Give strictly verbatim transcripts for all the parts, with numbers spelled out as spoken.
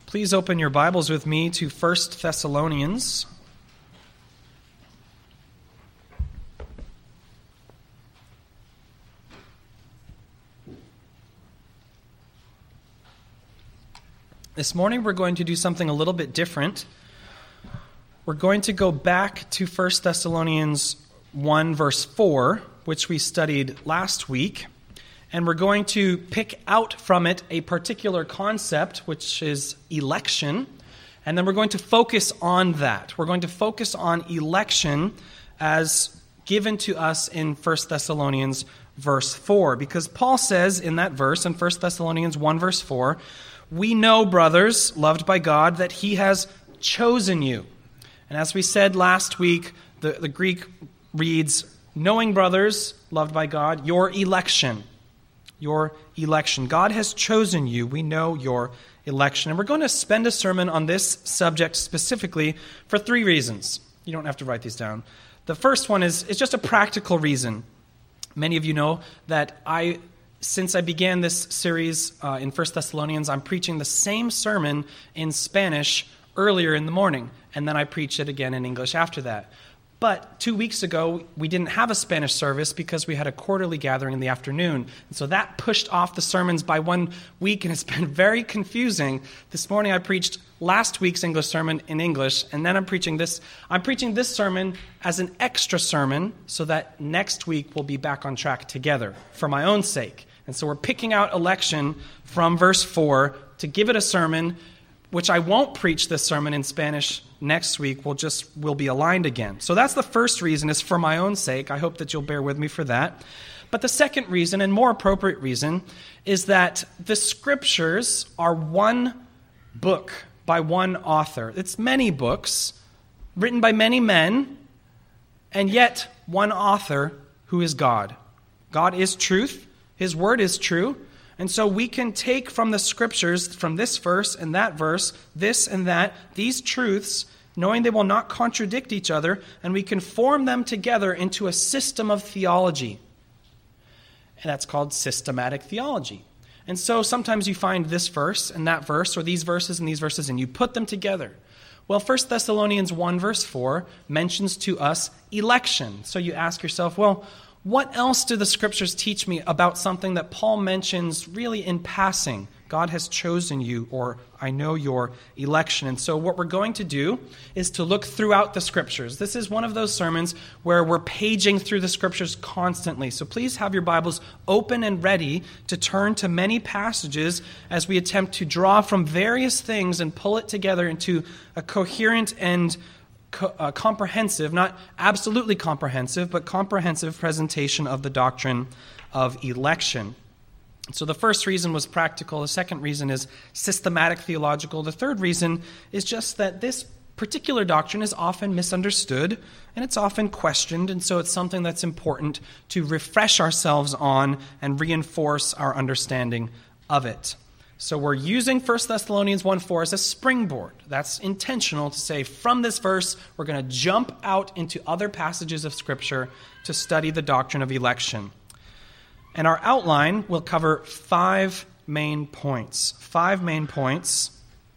Please open your Bibles with me to First Thessalonians. This morning we're going to do something a little bit different. We're going to go back to First Thessalonians one, verse four, which we studied last week. And we're going to pick out from it a particular concept, which is election. And then we're going to focus on that. We're going to focus on election as given to us in First Thessalonians verse four. Because Paul says in that verse, in First Thessalonians one, verse four, "We know, brothers, loved by God, that he has chosen you." And as we said last week, the, the Greek reads, "Knowing, brothers, loved by God, your election." Your election. God has chosen you. We know your election. And we're going to spend a sermon on this subject specifically for three reasons. You don't have to write these down. The first one is, is just a practical reason. Many of you know that I, since I began this series uh, in First Thessalonians, I'm preaching the same sermon in Spanish earlier in the morning, and then I preach it again in English after that. But two weeks ago, we didn't have a Spanish service because we had a quarterly gathering in the afternoon. And so that pushed off the sermons by one week, and it's been very confusing. This morning I preached last week's English sermon in English, and then I'm preaching this. I'm preaching this sermon as an extra sermon so that next week we'll be back on track together for my own sake. And so we're picking out election from verse four to give it a sermon, which I won't preach this sermon in Spanish next week. We'll just, we'll be aligned again. So that's the first reason, is for my own sake. I hope that you'll bear with me for that. But the second reason, and more appropriate reason, is that the Scriptures are one book by one author. It's many books written by many men, and yet one author who is God. God is truth. His word is true. And so we can take from the Scriptures, from this verse and that verse, this and that, these truths, knowing they will not contradict each other, and we can form them together into a system of theology. And that's called systematic theology. And so sometimes you find this verse and that verse, or these verses and these verses, and you put them together. Well, First Thessalonians one, verse four, mentions to us election. So you ask yourself, well, what else do the Scriptures teach me about something that Paul mentions really in passing? God has chosen you, or I know your election. And so what we're going to do is to look throughout the Scriptures. This is one of those sermons where we're paging through the Scriptures constantly. So please have your Bibles open and ready to turn to many passages as we attempt to draw from various things and pull it together into a coherent and Co- uh, comprehensive, not absolutely comprehensive, but comprehensive presentation of the doctrine of election. So the first reason was practical. The second reason is systematic theological. The third reason is just that this particular doctrine is often misunderstood and it's often questioned, and so it's something that's important to refresh ourselves on and reinforce our understanding of it. So we're using First Thessalonians one four as a springboard. That's intentional to say from this verse, we're going to jump out into other passages of Scripture to study the doctrine of election. And our outline will cover five main points. Five main points.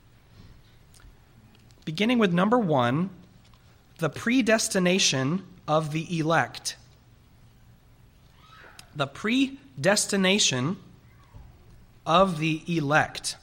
Beginning with number one, the predestination of the elect. The predestination of the elect.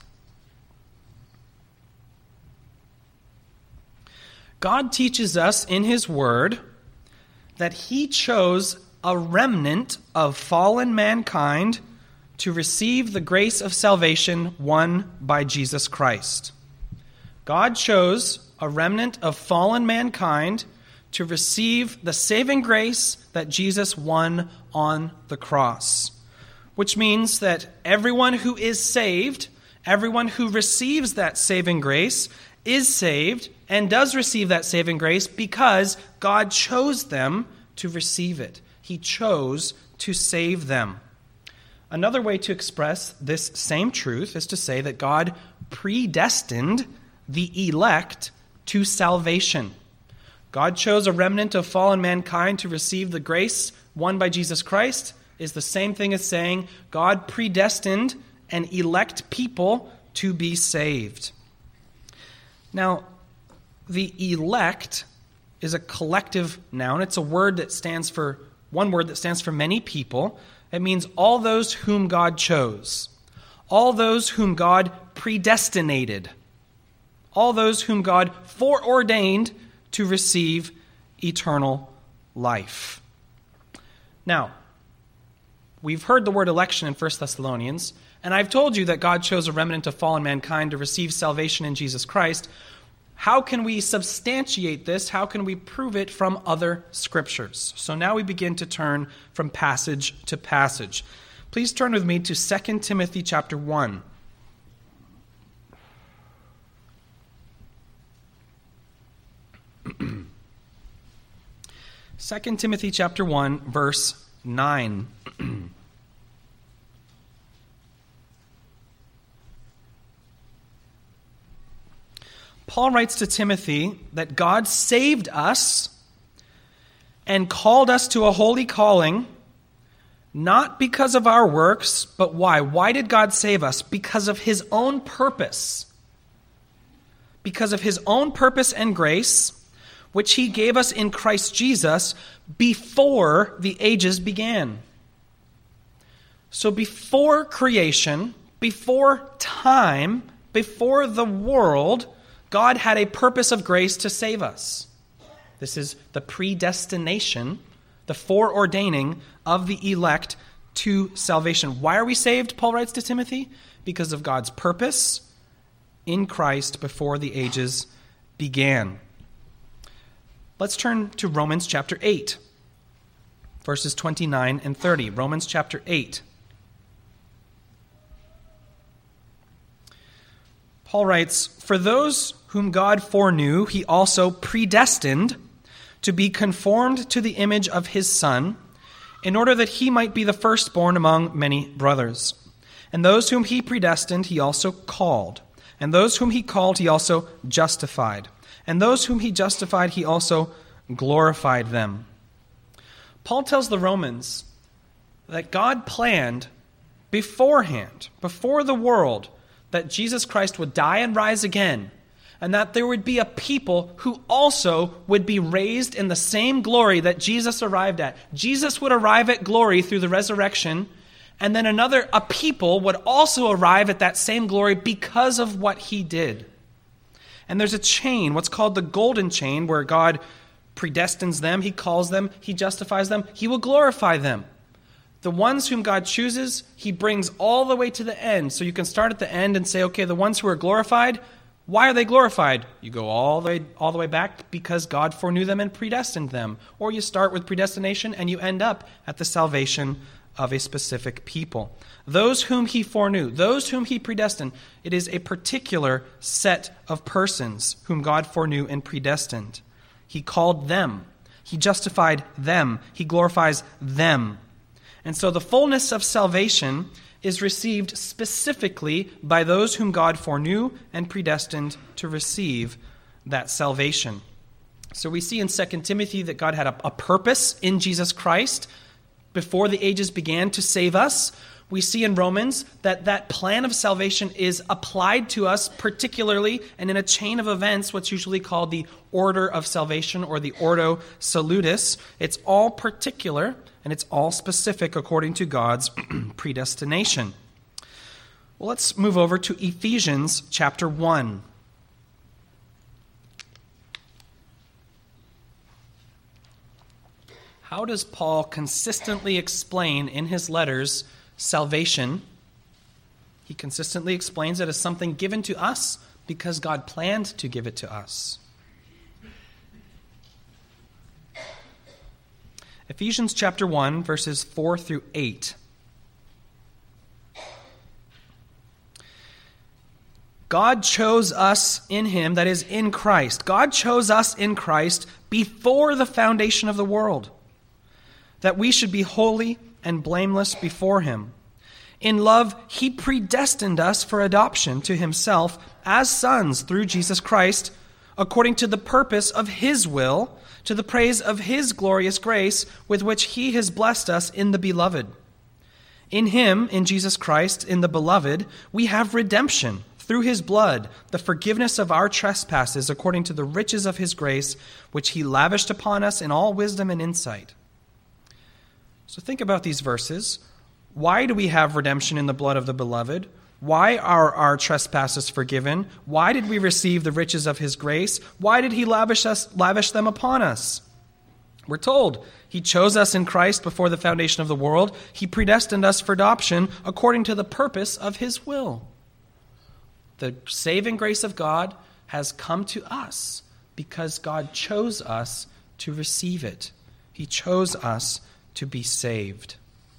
God teaches us in His Word that He chose a remnant of fallen mankind to receive the grace of salvation won by Jesus Christ. God chose a remnant of fallen mankind to receive the saving grace that Jesus won on the cross. Which means that everyone who is saved, everyone who receives that saving grace, is saved and does receive that saving grace because God chose them to receive it. He chose to save them. Another way to express this same truth is to say that God predestined the elect to salvation. God chose a remnant of fallen mankind to receive the grace won by Jesus Christ, is the same thing as saying God predestined and elect people to be saved. Now, the elect is a collective noun. It's a word that stands for, one word that stands for many people. It means all those whom God chose, all those whom God predestinated, all those whom God foreordained to receive eternal life. Now, we've heard the word election in First Thessalonians, and I've told you that God chose a remnant of fallen mankind to receive salvation in Jesus Christ. How can we substantiate this? How can we prove it from other scriptures? So now we begin to turn from passage to passage. Please turn with me to Second Timothy chapter one. Second Timothy chapter one, verse nine. Paul writes to Timothy that God saved us and called us to a holy calling, not because of our works, but why? Why did God save us? Because of his own purpose. Because of his own purpose and grace, which he gave us in Christ Jesus before the ages began. So before creation, before time, before the world, God had a purpose of grace to save us. This is the predestination, the foreordaining of the elect to salvation. Why are we saved, Paul writes to Timothy? Because of God's purpose in Christ before the ages began. Let's turn to Romans chapter eight, verses twenty-nine and thirty. Romans chapter eight. Paul writes, "For those whom God foreknew, he also predestined to be conformed to the image of his Son, in order that he might be the firstborn among many brothers. And those whom he predestined, he also called. And those whom he called, he also justified. And those whom he justified, he also glorified them." Paul tells the Romans that God planned beforehand, before the world, that Jesus Christ would die and rise again, and that there would be a people who also would be raised in the same glory that Jesus arrived at. Jesus would arrive at glory through the resurrection, and then another, a people would also arrive at that same glory because of what he did. And there's a chain, what's called the golden chain, where God predestines them, he calls them, he justifies them, he will glorify them. The ones whom God chooses, he brings all the way to the end. So you can start at the end and say, okay, the ones who are glorified, why are they glorified? You go all the way, all the way back because God foreknew them and predestined them. Or you start with predestination and you end up at the salvation of a specific people. Those whom he foreknew, those whom he predestined, it is a particular set of persons whom God foreknew and predestined. He called them. He justified them. He glorifies them. And so the fullness of salvation is received specifically by those whom God foreknew and predestined to receive that salvation. So we see in Second Timothy that God had a, a purpose in Jesus Christ before the ages began to save us. We see in Romans that that plan of salvation is applied to us particularly and in a chain of events, what's usually called the order of salvation or the ordo salutis. It's all particular and it's all specific according to God's predestination. Well, let's move over to Ephesians chapter one. How does Paul consistently explain in his letters salvation? He consistently explains it as something given to us because God planned to give it to us. Ephesians chapter one, verses four through eight. God chose us in him, that is, in Christ. God chose us in Christ before the foundation of the world, that we should be holy and blameless before him. In love, he predestined us for adoption to himself as sons through Jesus Christ, according to the purpose of his will, to the praise of his glorious grace, with which he has blessed us in the Beloved. In him, in Jesus Christ, in the Beloved, we have redemption through his blood, the forgiveness of our trespasses according to the riches of his grace, which he lavished upon us in all wisdom and insight. So think about these verses. Why do we have redemption in the blood of the beloved? Why are our trespasses forgiven? Why did we receive the riches of his grace? Why did he lavish us, lavish them upon us? We're told he chose us in Christ before the foundation of the world. He predestined us for adoption according to the purpose of his will. The saving grace of God has come to us because God chose us to receive it. He chose us to be saved.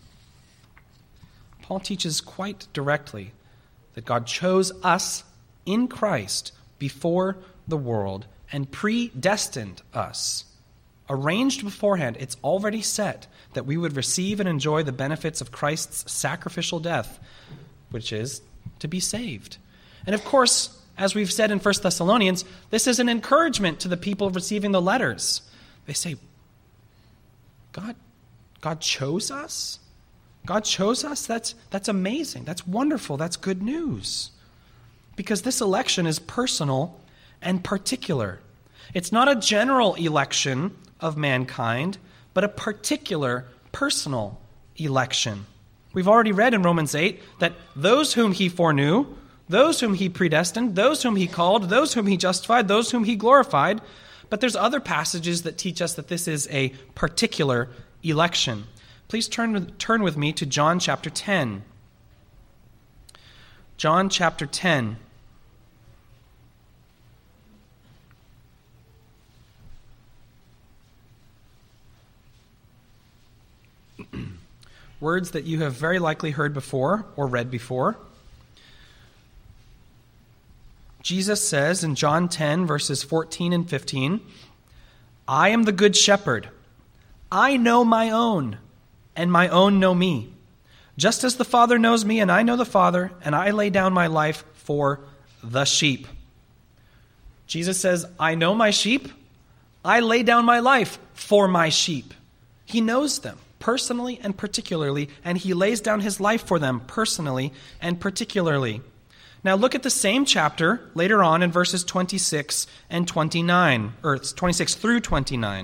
Paul teaches quite directly that God chose us in Christ before the world and predestined us. Arranged beforehand, it's already set that we would receive and enjoy the benefits of Christ's sacrificial death, which is to be saved. And of course, as we've said in First Thessalonians, this is an encouragement to the people receiving the letters. They say, God, God chose us? God chose us? That's, that's amazing. That's wonderful. That's good news. Because this election is personal and particular. It's not a general election of mankind, but a particular personal election. We've already read in Romans eight that those whom he foreknew, those whom he predestined, those whom he called, those whom he justified, those whom he glorified. But there's other passages that teach us that this is a particular election. Please turn with, turn with me to John chapter ten. John chapter ten. Words that you have very likely heard before or read before. Jesus says in John ten, verses fourteen and fifteen, I am the good shepherd. I know my own, and my own know me. Just as the Father knows me, and I know the Father, and I lay down my life for the sheep. Jesus says, I know my sheep. I lay down my life for my sheep. He knows them personally and particularly, and he lays down his life for them personally and particularly. Now look at the same chapter later on in verses twenty-six and twenty-nine, or twenty-six through twenty-nine.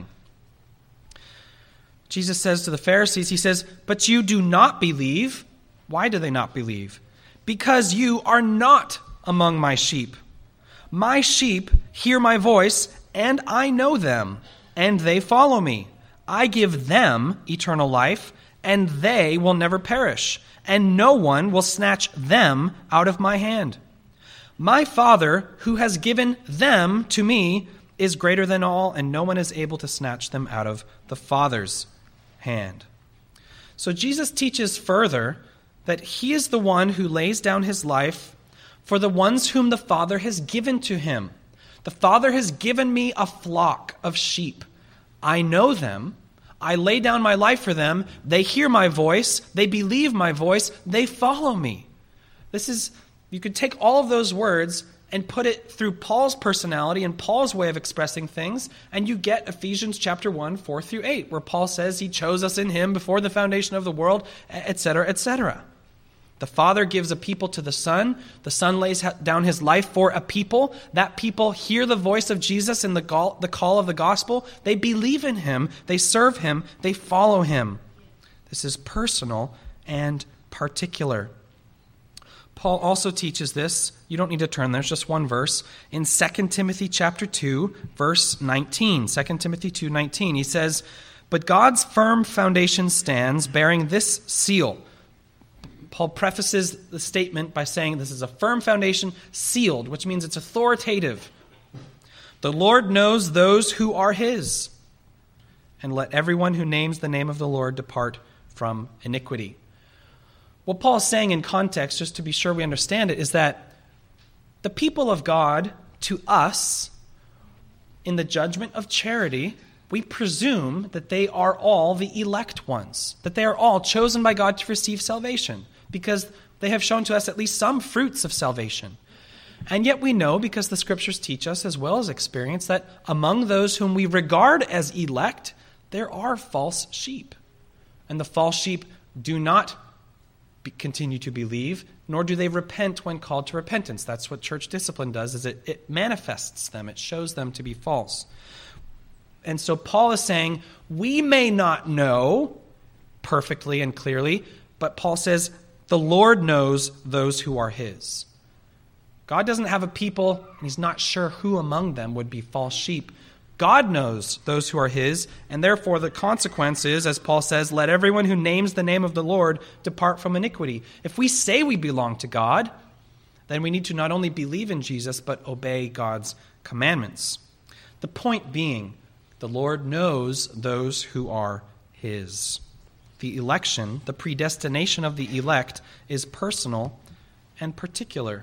Jesus says to the Pharisees, he says, but you do not believe. Why do they not believe? Because you are not among my sheep. My sheep hear my voice, and I know them, and they follow me. I give them eternal life, and they will never perish, and no one will snatch them out of my hand. My Father, who has given them to me, is greater than all, and no one is able to snatch them out of the Father's hand. So Jesus teaches further that he is the one who lays down his life for the ones whom the Father has given to him. The Father has given me a flock of sheep. I know them. I lay down my life for them. They hear my voice. They believe my voice. They follow me. This is, you could take all of those words and put it through Paul's personality and Paul's way of expressing things, and you get Ephesians chapter one, four through eight, where Paul says he chose us in him before the foundation of the world, et cetera, et cetera. The Father gives a people to the Son. The Son lays down his life for a people. That people hear the voice of Jesus in the call of the gospel. They believe in him. They serve him. They follow him. This is personal and particular. Paul also teaches this. You don't need to turn. There's just one verse. In Second Timothy chapter two, verse nineteen. Second Timothy two nineteen. He says, but God's firm foundation stands, bearing this seal. Paul prefaces the statement by saying this is a firm foundation, sealed, which means it's authoritative. The Lord knows those who are his, and let everyone who names the name of the Lord depart from iniquity. What Paul is saying in context, just to be sure we understand it, is that the people of God, to us, in the judgment of charity, we presume that they are all the elect ones, that they are all chosen by God to receive salvation, because they have shown to us at least some fruits of salvation. And yet we know, because the Scriptures teach us as well as experience, that among those whom we regard as elect, there are false sheep. And the false sheep do not be, continue to believe, nor do they repent when called to repentance. That's what church discipline does, is it, it manifests them. It shows them to be false. And so Paul is saying, we may not know perfectly and clearly, but Paul says, the Lord knows those who are his. God doesn't have a people, and he's not sure who among them would be false sheep. God knows those who are his, and therefore the consequence is, as Paul says, let everyone who names the name of the Lord depart from iniquity. If we say we belong to God, then we need to not only believe in Jesus, but obey God's commandments. The point being, the Lord knows those who are his. The election, the predestination of the elect, is personal and particular.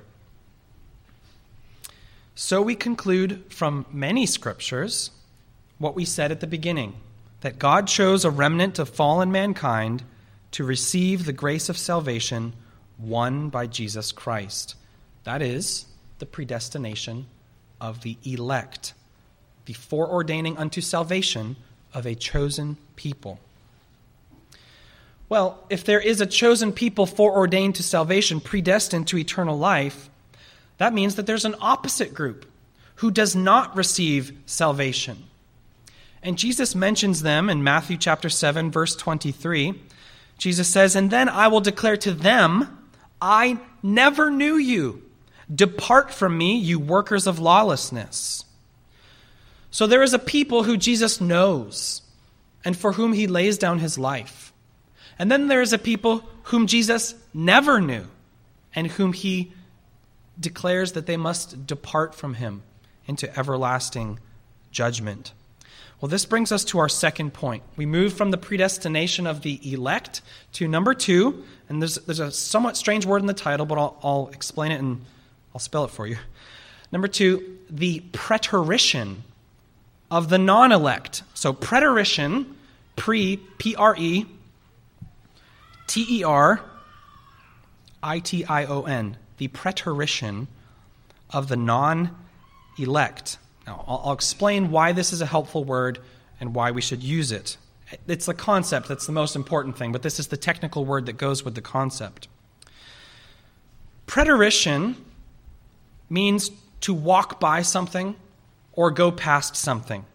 So we conclude from many scriptures what we said at the beginning, that God chose a remnant of fallen mankind to receive the grace of salvation won by Jesus Christ. That is the predestination of the elect, the foreordaining unto salvation of a chosen people. Well, if there is a chosen people foreordained to salvation, predestined to eternal life, that means that there's an opposite group who does not receive salvation. And Jesus mentions them in Matthew chapter seven, verse twenty-three. Jesus says, and then I will declare to them, I never knew you. Depart from me, you workers of lawlessness. So there is a people who Jesus knows and for whom he lays down his life. And then there is a people whom Jesus never knew and whom he declares that they must depart from him into everlasting judgment. Well, this brings us to our second point. We move from the predestination of the elect to number two, and there's, there's a somewhat strange word in the title, but I'll, I'll explain it and I'll spell it for you. Number two, the preterition of the non-elect. So preterition, pre, P R E, T E R, I T I O N. The preterition of the non-elect. Now, I'll, I'll explain why this is a helpful word and why we should use it. It's the concept that's the most important thing, but this is the technical word that goes with the concept. Preterition means to walk by something or go past something.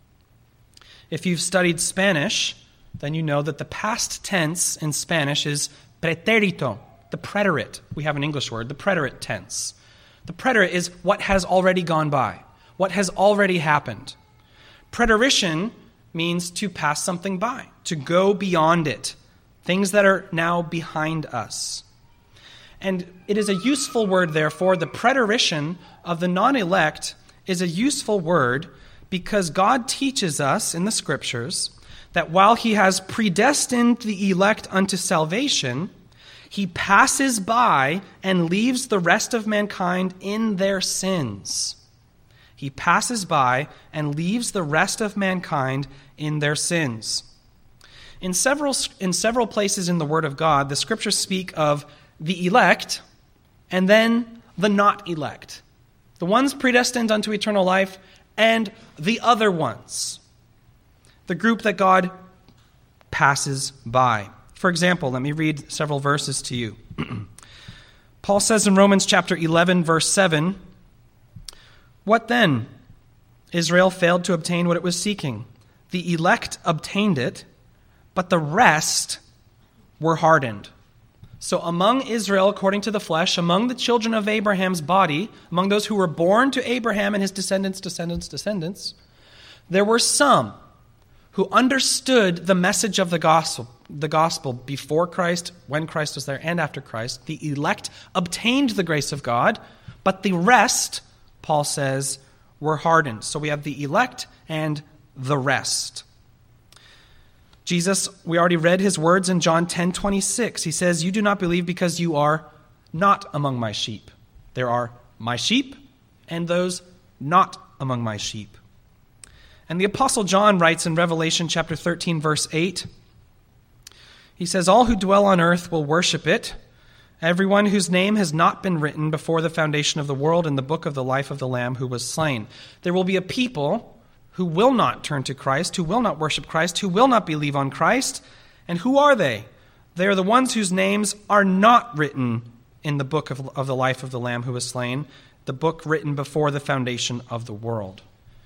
If you've studied Spanish, then you know that the past tense in Spanish is pretérito. The preterite, we have an English word, the preterite tense. The preterite is what has already gone by, what has already happened. Preterition means to pass something by, to go beyond it, things that are now behind us. And it is a useful word, therefore. The preterition of the non-elect is a useful word because God teaches us in the Scriptures that while he has predestined the elect unto salvation, he passes by and leaves the rest of mankind in their sins. He passes by and leaves the rest of mankind in their sins. In several, in several places in the Word of God, the Scriptures speak of the elect and then the not elect. The ones predestined unto eternal life and the other ones. The group that God passes by. For example, let me read several verses to you. Paul says in Romans chapter eleven, verse seven, what then? Israel failed to obtain what it was seeking. The elect obtained it, but the rest were hardened. So among Israel, according to the flesh, among the children of Abraham's body, among those who were born to Abraham and his descendants, descendants, descendants, there were some who understood the message of the gospel, the gospel before Christ, when Christ was there, and after Christ. The elect obtained the grace of God, but the rest, Paul says, were hardened. So we have the elect and the rest. Jesus, we already read his words in John ten twenty-six. He says, you do not believe because you are not among my sheep. There are my sheep and those not among my sheep. And the Apostle John writes in Revelation chapter thirteen, verse eight, he says, all who dwell on earth will worship it, everyone whose name has not been written before the foundation of the world in the book of the life of the Lamb who was slain. There will be a people who will not turn to Christ, who will not worship Christ, who will not believe on Christ. And who are they? They are the ones whose names are not written in the book of, of the life of the Lamb who was slain, the book written before the foundation of the world.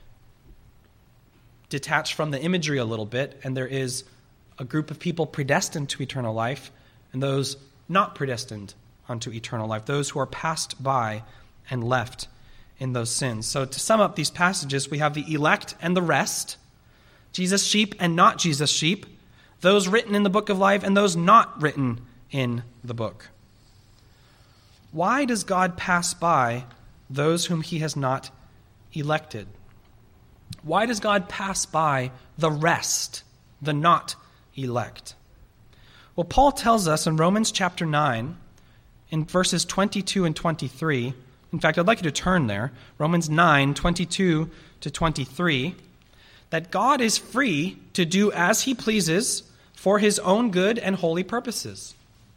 Detach from the imagery a little bit, and there is a group of people predestined to eternal life and those not predestined unto eternal life, those who are passed by and left in those sins. So to sum up these passages, we have the elect and the rest, Jesus' sheep and not Jesus' sheep, those written in the book of life and those not written in the book. Why does God pass by those whom he has not elected? Why does God pass by the rest, the not elect? Well, Paul tells us in Romans chapter nine, in verses twenty-two and twenty-three, in fact, I'd like you to turn there, Romans nine, twenty-two to twenty-three, that God is free to do as he pleases for his own good and holy purposes.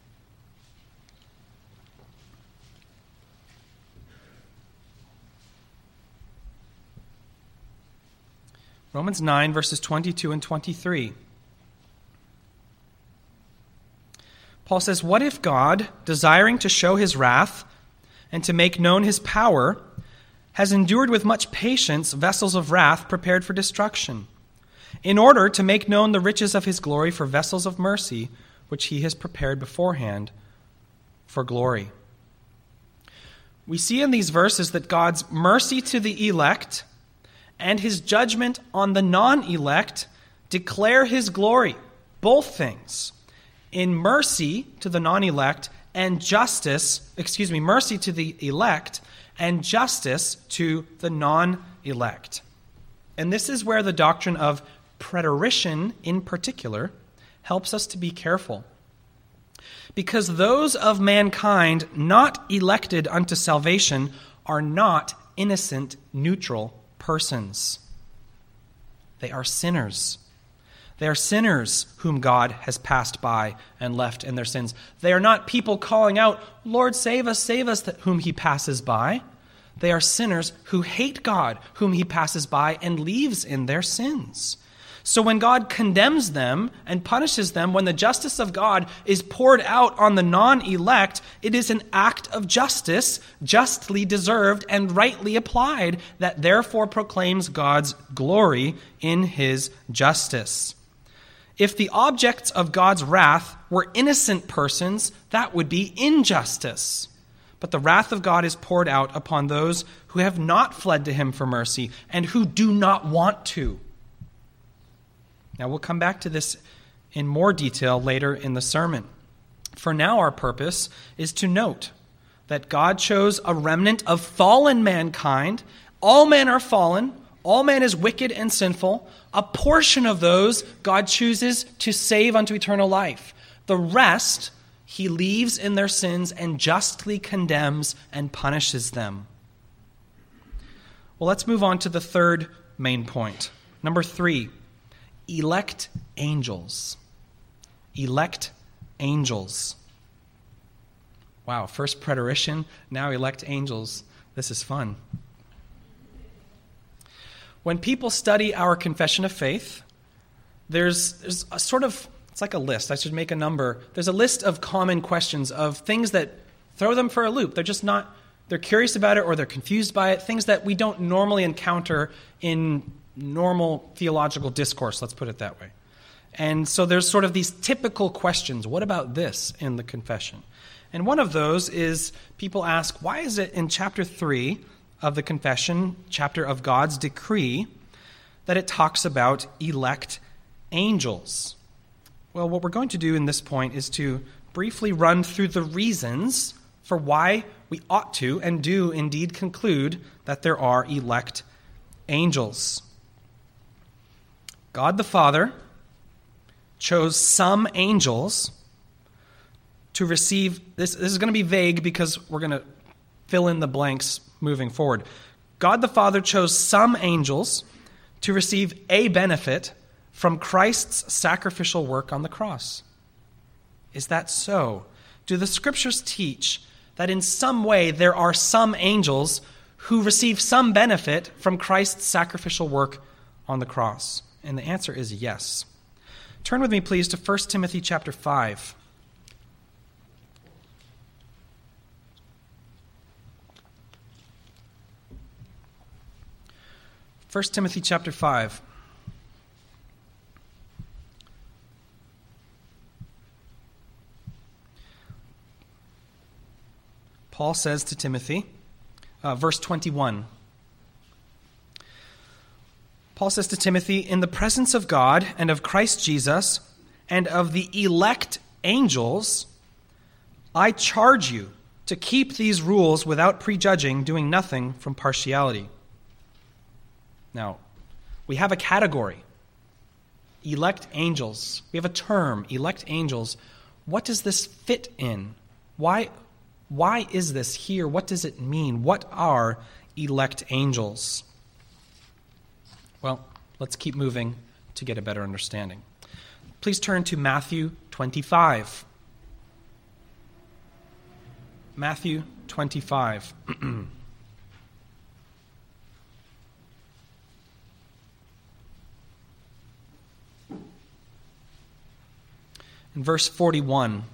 Romans nine, verses twenty-two and twenty-three. Paul says, "What if God, desiring to show his wrath and to make known his power, has endured with much patience vessels of wrath prepared for destruction, in order to make known the riches of his glory for vessels of mercy, which he has prepared beforehand for glory?" We see in these verses that God's mercy to the elect and his judgment on the non-elect declare his glory, both things. In mercy to the non-elect and justice, excuse me, mercy to the elect and justice to the non-elect. And this is where the doctrine of preterition in particular helps us to be careful. Because those of mankind not elected unto salvation are not innocent, neutral persons. They are sinners. They are sinners whom God has passed by and left in their sins. They are not people calling out, "Lord, save us, save us," whom he passes by. They are sinners who hate God, whom he passes by and leaves in their sins. So when God condemns them and punishes them, when the justice of God is poured out on the non-elect, it is an act of justice, justly deserved and rightly applied, that therefore proclaims God's glory in his justice. If the objects of God's wrath were innocent persons, that would be injustice. But the wrath of God is poured out upon those who have not fled to him for mercy and who do not want to. Now, we'll come back to this in more detail later in the sermon. For now, our purpose is to note that God chose a remnant of fallen mankind. All men are fallen. All man is wicked and sinful. A portion of those God chooses to save unto eternal life. The rest he leaves in their sins and justly condemns and punishes them. Well, let's move on to the third main point. Number three. Elect angels. Elect angels. Wow, first preterition, now elect angels. This is fun. When people study our confession of faith, there's, there's a sort of, it's like a list. I should make a number. There's a list of common questions of things that throw them for a loop. They're just not, they're curious about it or they're confused by it, things that we don't normally encounter in normal theological discourse, let's put it that way. And so there's sort of these typical questions. What about this in the confession? And one of those is people ask, why is it in chapter three of the confession, chapter of God's decree, that it talks about elect angels? Well, what we're going to do in this point is to briefly run through the reasons for why we ought to and do indeed conclude that there are elect angels. God the Father chose some angels to receive, this, this is going to be vague because we're going to fill in the blanks moving forward. God the Father chose some angels to receive a benefit from Christ's sacrificial work on the cross. Is that so? Do the scriptures teach that in some way there are some angels who receive some benefit from Christ's sacrificial work on the cross? And the answer is yes. Turn with me, please, to First Timothy chapter five. First Timothy chapter five. Paul says to Timothy, uh, verse twenty-one. Paul says to Timothy, "In the presence of God and of Christ Jesus and of the elect angels, I charge you to keep these rules without prejudging, doing nothing from partiality." Now, we have a category, elect angels. We have a term, elect angels. What does this fit in? Why, why is this here? What does it mean? What are elect angels? Well, let's keep moving to get a better understanding. Please turn to Matthew twenty-five. Matthew twenty-five. In verse forty-one.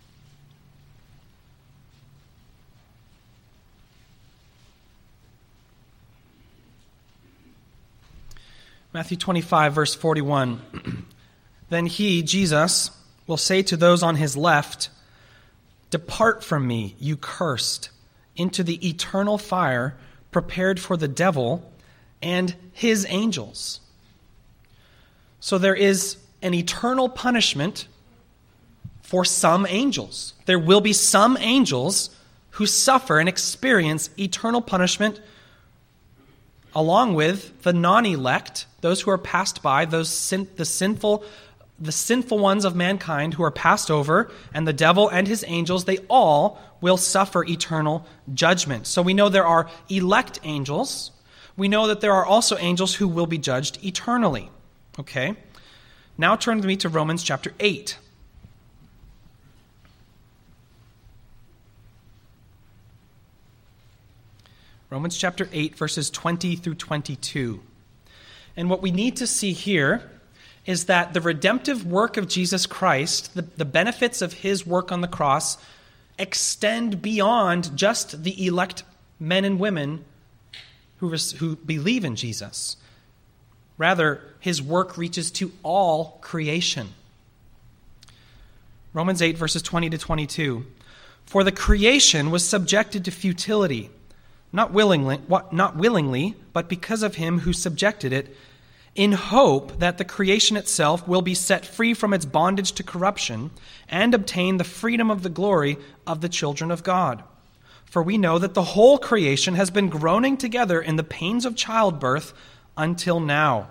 Matthew twenty-five, verse forty-one. "Then he, Jesus, will say to those on his left, 'Depart from me, you cursed, into the eternal fire prepared for the devil and his angels.'" So there is an eternal punishment for some angels. There will be some angels who suffer and experience eternal punishment along with the non-elect, those who are passed by, those sin, the sinful the sinful ones of mankind who are passed over, and the devil and his angels. They all will suffer eternal judgment. So we know there are elect angels. We know that there are also angels who will be judged eternally. Okay? Now turn with me to Romans chapter eight. Romans chapter eight, verses twenty through twenty-two. And what we need to see here is that the redemptive work of Jesus Christ, the, the benefits of his work on the cross, extend beyond just the elect men and women who, who believe in Jesus. Rather, his work reaches to all creation. Romans eight, verses twenty to twenty-two. "For the creation was subjected to futility, Not willingly, not willingly, but because of him who subjected it, in hope that the creation itself will be set free from its bondage to corruption and obtain the freedom of the glory of the children of God. For we know that the whole creation has been groaning together in the pains of childbirth until now."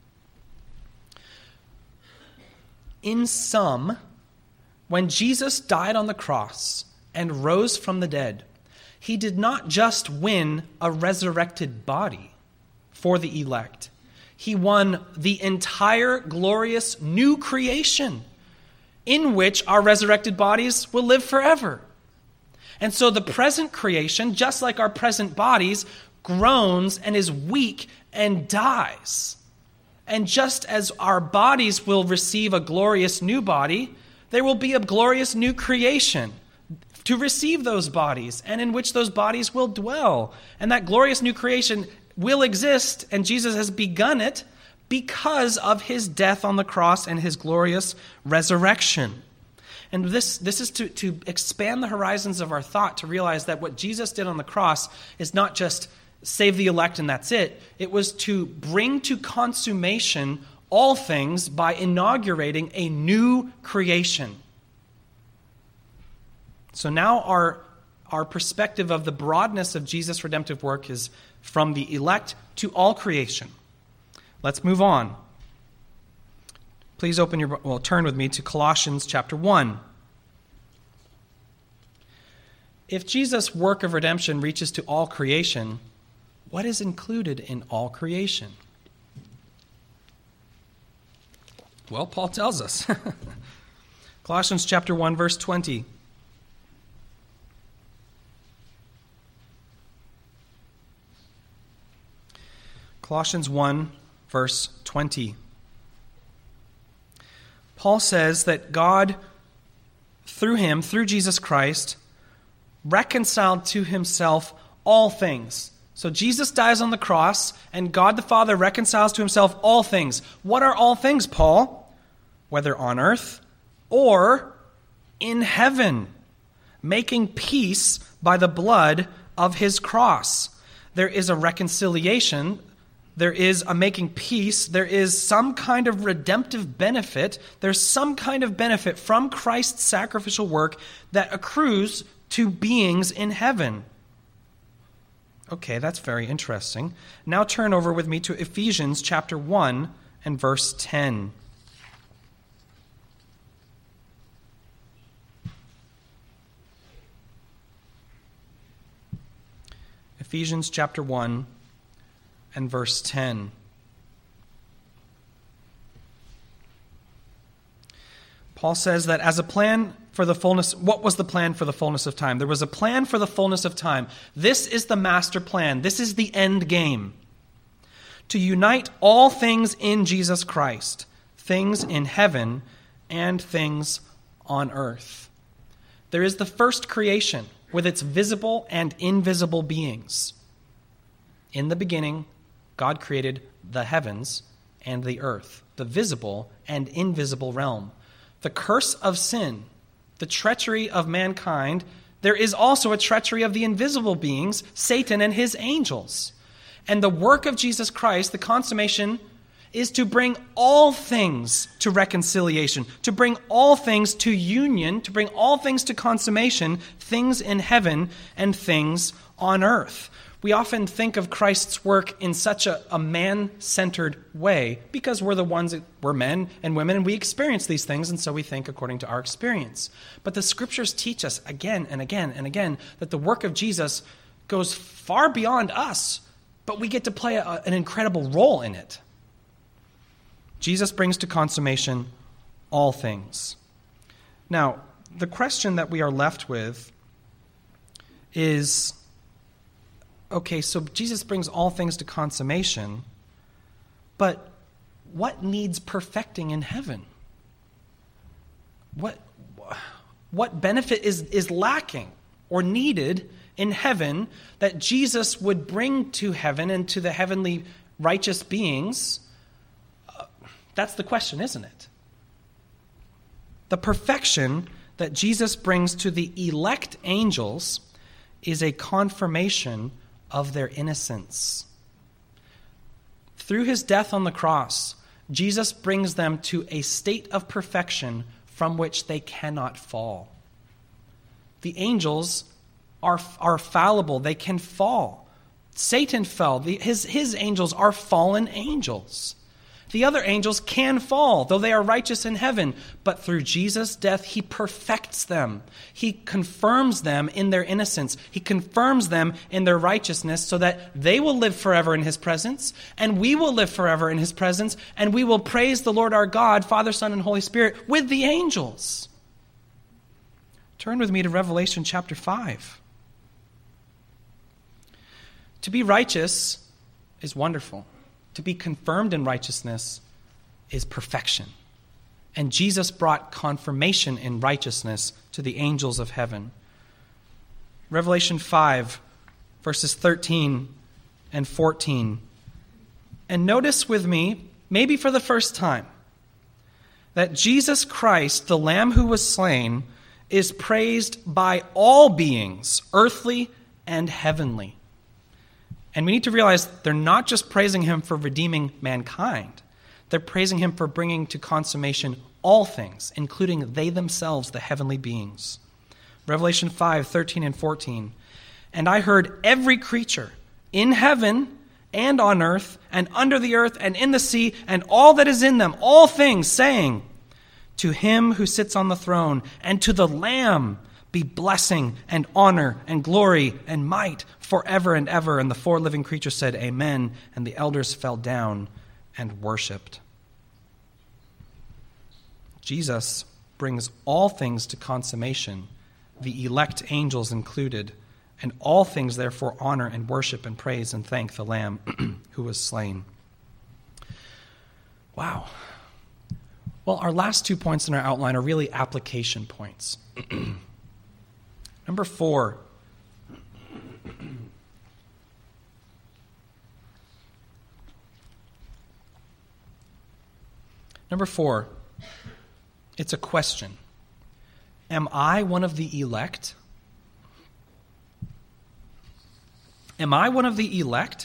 In sum, when Jesus died on the cross and rose from the dead, he did not just win a resurrected body for the elect. He won the entire glorious new creation in which our resurrected bodies will live forever. And so the present creation, just like our present bodies, groans and is weak and dies. And just as our bodies will receive a glorious new body, there will be a glorious new creation to receive those bodies, and in which those bodies will dwell. And that glorious new creation will exist, and Jesus has begun it because of his death on the cross and his glorious resurrection. And this, this is to, to expand the horizons of our thought, to realize that what Jesus did on the cross is not just save the elect and that's it. It was to bring to consummation all things by inaugurating a new creation. So now our, our perspective of the broadness of Jesus' redemptive work is from the elect to all creation. Let's move on. Please open your, well, turn with me to Colossians chapter one. If Jesus' work of redemption reaches to all creation, what is included in all creation? Well, Paul tells us. Colossians chapter one, verse twenty. Colossians one, verse twenty. Paul says that God, through him, through Jesus Christ, reconciled to himself all things. So Jesus dies on the cross, and God the Father reconciles to himself all things. What are all things, Paul? Whether on earth or in heaven, making peace by the blood of his cross. There is a reconciliation. There is a making peace. There is some kind of redemptive benefit. There's some kind of benefit from Christ's sacrificial work that accrues to beings in heaven. Okay, that's very interesting. Now turn over with me to Ephesians chapter one and verse ten. Ephesians chapter one and verse ten. Paul says that as a plan for the fullness, what was the plan for the fullness of time? There was a plan for the fullness of time. This is the master plan. This is the end game. To unite all things in Jesus Christ, things in heaven and things on earth. There is the first creation with its visible and invisible beings. In the beginning, God created the heavens and the earth, the visible and invisible realm. The curse of sin, the treachery of mankind, there is also a treachery of the invisible beings, Satan and his angels. And the work of Jesus Christ, the consummation, is to bring all things to reconciliation, to bring all things to union, to bring all things to consummation, things in heaven and things on earth. We often think of Christ's work in such a, a man-centered way because we're the ones that we're men and women and we experience these things, and so we think according to our experience. But the scriptures teach us again and again and again that the work of Jesus goes far beyond us, but we get to play a, an incredible role in it. Jesus brings to consummation all things. Now, the question that we are left with is, okay, so Jesus brings all things to consummation, but what needs perfecting in heaven? What, what benefit is, is lacking or needed in heaven that Jesus would bring to heaven and to the heavenly righteous beings? That's the question, isn't it? The perfection that Jesus brings to the elect angels is a confirmation of their innocence. Through his death on the cross, Jesus brings them to a state of perfection from which they cannot fall. The angels are, are fallible. They can fall. Satan fell. The, his, his angels are fallen angels. The other angels can fall, though they are righteous in heaven. But through Jesus' death, he perfects them. He confirms them in their innocence. He confirms them in their righteousness so that they will live forever in his presence, and we will live forever in his presence, and we will praise the Lord our God, Father, Son, and Holy Spirit with the angels. Turn with me to Revelation chapter five. To be righteous is wonderful. To be confirmed in righteousness is perfection. And Jesus brought confirmation in righteousness to the angels of heaven. Revelation five, verses thirteen and fourteen. And notice with me, maybe for the first time, that Jesus Christ, the Lamb who was slain, is praised by all beings, earthly and heavenly. And we need to realize they're not just praising him for redeeming mankind. They're praising him for bringing to consummation all things, including they themselves, the heavenly beings. Revelation five, thirteen and fourteen. And I heard every creature in heaven and on earth and under the earth and in the sea and all that is in them, all things, saying, to him who sits on the throne and to the Lamb be blessing and honor and glory and might forever and ever. And the four living creatures said, Amen. And the elders fell down and worshipped. Jesus brings all things to consummation, the elect angels included, and all things therefore honor and worship and praise and thank the Lamb who was slain. Wow. Well, our last two points in our outline are really application points. Number four, Number four, it's a question. Am I one of the elect? Am I one of the elect?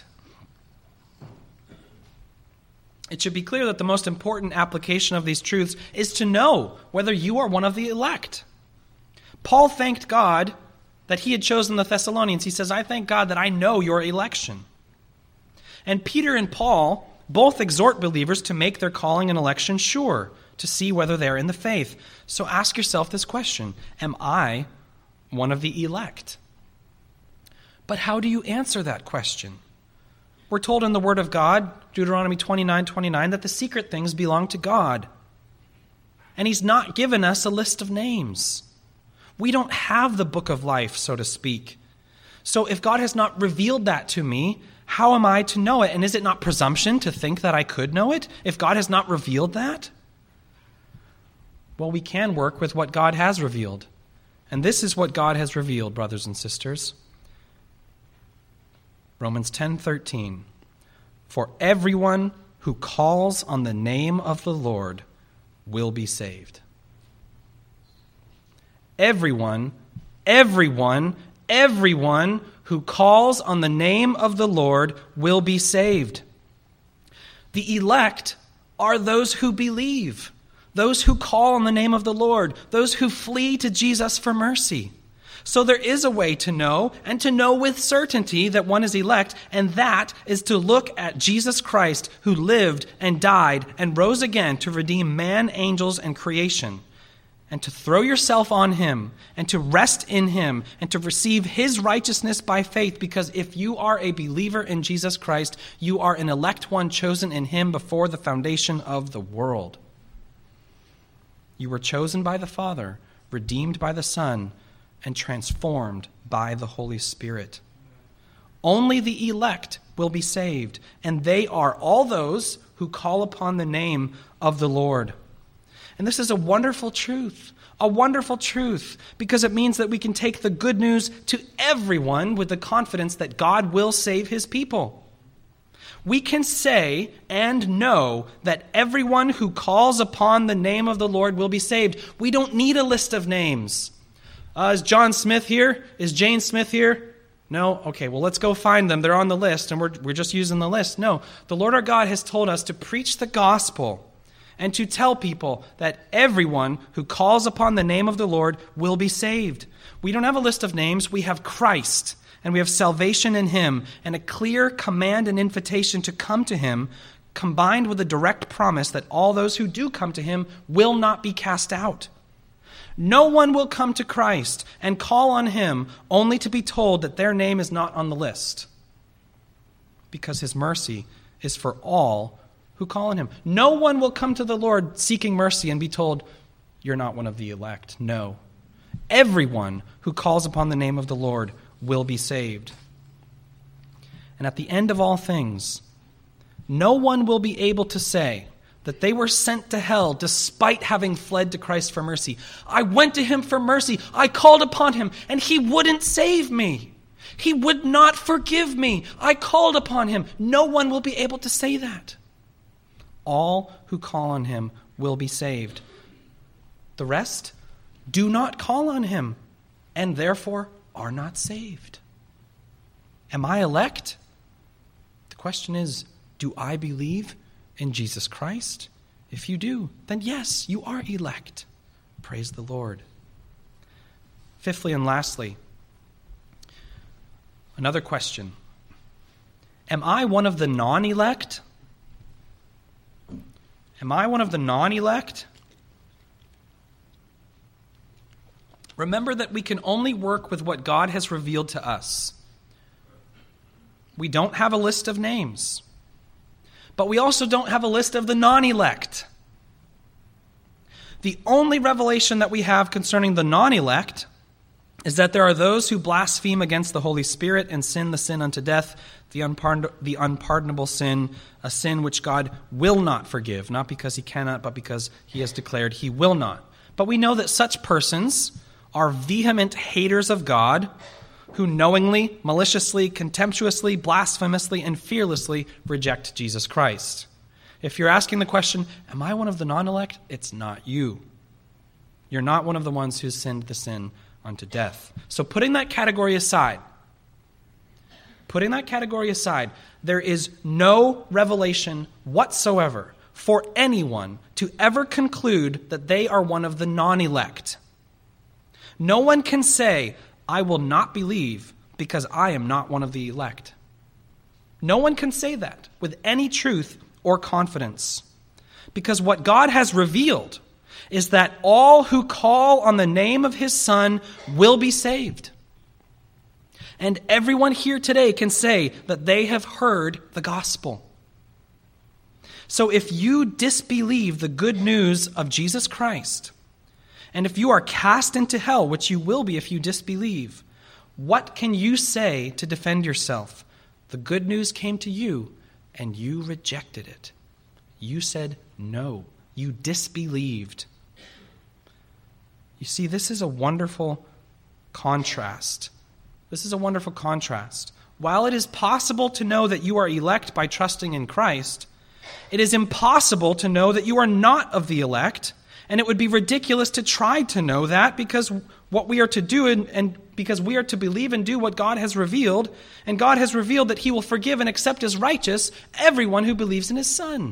It should be clear that the most important application of these truths is to know whether you are one of the elect. Paul thanked God that he had chosen the Thessalonians. He says, I thank God that I know your election. And Peter and Paul both exhort believers to make their calling and election sure, to see whether they're in the faith. So ask yourself this question: am I one of the elect? But how do you answer that question? We're told in the Word of God, Deuteronomy twenty-nine twenty-nine, that the secret things belong to God. And He's not given us a list of names. We don't have the book of life, so to speak. So if God has not revealed that to me, how am I to know it? And is it not presumption to think that I could know it if God has not revealed that? Well, we can work with what God has revealed. And this is what God has revealed, brothers and sisters. Romans ten thirteen. For everyone who calls on the name of the Lord will be saved. Everyone, everyone, everyone who calls on the name of the Lord will be saved. The elect are those who believe, those who call on the name of the Lord, those who flee to Jesus for mercy. So there is a way to know, and to know with certainty that one is elect, and that is to look at Jesus Christ, who lived and died and rose again to redeem man, angels, and creation, and to throw yourself on Him, and to rest in Him, and to receive His righteousness by faith, because if you are a believer in Jesus Christ, you are an elect one chosen in Him before the foundation of the world. You were chosen by the Father, redeemed by the Son, and transformed by the Holy Spirit. Only the elect will be saved, and they are all those who call upon the name of the Lord. And this is a wonderful truth, a wonderful truth, because it means that we can take the good news to everyone with the confidence that God will save His people. We can say and know that everyone who calls upon the name of the Lord will be saved. We don't need a list of names. Uh, is John Smith here? Is Jane Smith here? No? Okay, well, let's go find them. They're on the list, and we're, we're just using the list. No, the Lord our God has told us to preach the gospel and to tell people that everyone who calls upon the name of the Lord will be saved. We don't have a list of names. We have Christ, and we have salvation in Him, and a clear command and invitation to come to Him, combined with a direct promise that all those who do come to Him will not be cast out. No one will come to Christ and call on Him only to be told that their name is not on the list, because His mercy is for all who call on Him. No one will come to the Lord seeking mercy and be told, you're not one of the elect. No. Everyone who calls upon the name of the Lord will be saved. And at the end of all things, no one will be able to say that they were sent to hell despite having fled to Christ for mercy. I went to Him for mercy. I called upon Him, and He wouldn't save me. He would not forgive me. I called upon Him. No one will be able to say that. All who call on Him will be saved. The rest do not call on Him, and therefore are not saved. Am I elect? The question is, do I believe in Jesus Christ? If you do, then yes, you are elect. Praise the Lord. Fifthly and lastly, another question. Am I one of the non-elect? Am I one of the non-elect? Remember that we can only work with what God has revealed to us. We don't have a list of names. But we also don't have a list of the non-elect. The only revelation that we have concerning the non-elect is that there are those who blaspheme against the Holy Spirit and sin the sin unto death, the, unpardon- the unpardonable sin, a sin which God will not forgive, not because He cannot, but because He has declared He will not. But we know that such persons are vehement haters of God, who knowingly, maliciously, contemptuously, blasphemously, and fearlessly reject Jesus Christ. If you're asking the question, am I one of the non-elect? It's not you. You're not one of the ones who sinned the sin unto death. So putting that category aside, putting that category aside, there is no revelation whatsoever for anyone to ever conclude that they are one of the non-elect. No one can say, I will not believe because I am not one of the elect. No one can say that with any truth or confidence. Because what God has revealed is that all who call on the name of his Son will be saved. And everyone here today can say that they have heard the gospel. So if you disbelieve the good news of Jesus Christ, and if you are cast into hell, which you will be if you disbelieve, what can you say to defend yourself? The good news came to you, and you rejected it. You said no. You disbelieved. You see, this is a wonderful contrast. This is a wonderful contrast. While it is possible to know that you are elect by trusting in Christ, it is impossible to know that you are not of the elect, and it would be ridiculous to try to know that, because what we are to do and, and because we are to believe and do what God has revealed, and God has revealed that he will forgive and accept as righteous everyone who believes in his Son.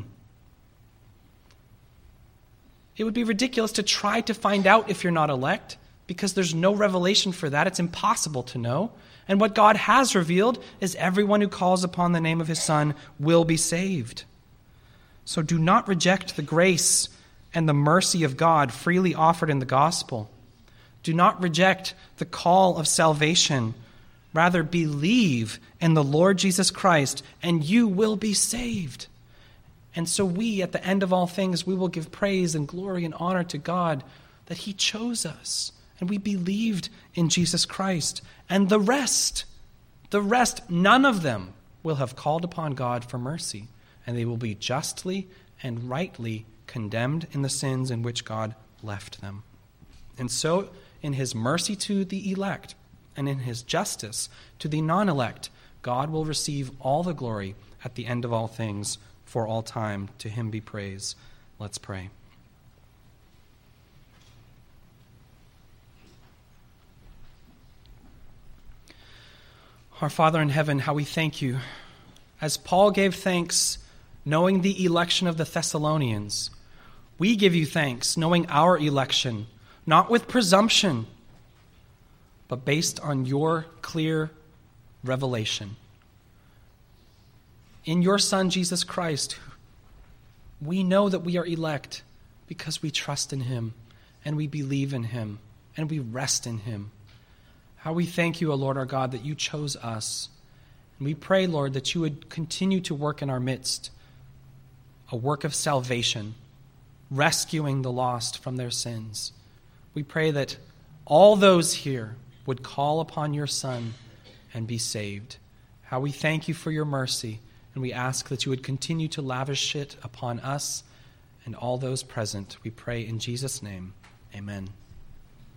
It would be ridiculous to try to find out if you're not elect, because there's no revelation for that. It's impossible to know. And what God has revealed is everyone who calls upon the name of his Son will be saved. So do not reject the grace and the mercy of God freely offered in the gospel. Do not reject the call of salvation. Rather, believe in the Lord Jesus Christ, and you will be saved. And so we, at the end of all things, we will give praise and glory and honor to God that he chose us, and we believed in Jesus Christ. And the rest, the rest, none of them will have called upon God for mercy, and they will be justly and rightly condemned in the sins in which God left them. And so, in his mercy to the elect, and in his justice to the non-elect, God will receive all the glory at the end of all things for all time. To him be praise. Let's pray. Our Father in heaven, how we thank you. As Paul gave thanks, knowing the election of the Thessalonians, we give you thanks, knowing our election, not with presumption, but based on your clear revelation. In your Son, Jesus Christ, we know that we are elect because we trust in him, and we believe in him, and we rest in him. How we thank you, O Lord our God, that you chose us. And we pray, Lord, that you would continue to work in our midst, a work of salvation, rescuing the lost from their sins. We pray that all those here would call upon your Son and be saved. How we thank you for your mercy, and we ask that you would continue to lavish it upon us and all those present. We pray in Jesus' name. Amen.